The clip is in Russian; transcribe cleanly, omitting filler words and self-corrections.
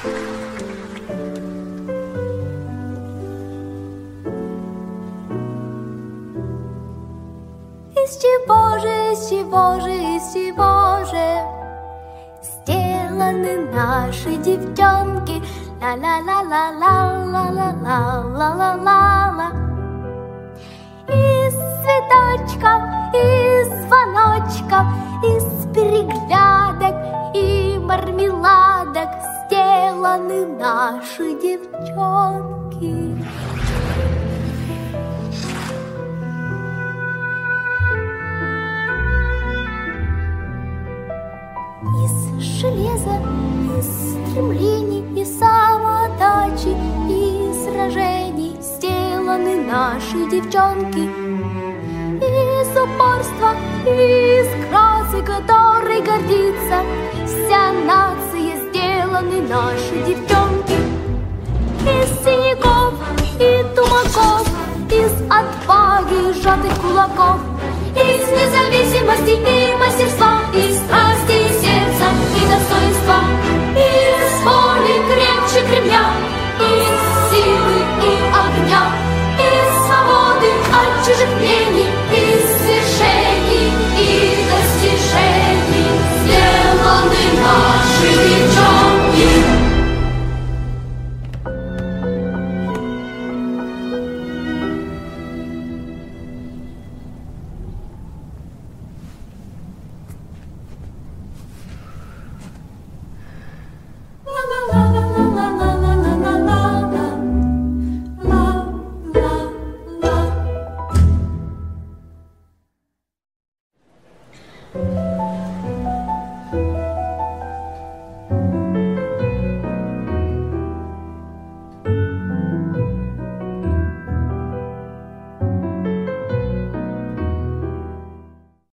Из чего же, из чего же, из чего же сделаны наши девчонки? Ла-ла-ла-ла-ла-ла-ла-ла-ла-ла. Из цветочков, из звоночков, из переглядок и мармеладок сделаны наши девчонки. Из железа, из стремлений, из самоотдачи, из сражений сделаны наши девчонки. Из упорства, из красы, которой гордится вся нация, сделаны наши девчонки. Из синяков и тумаков, из отваги сжатых кулаков, из независимости и мастерства, из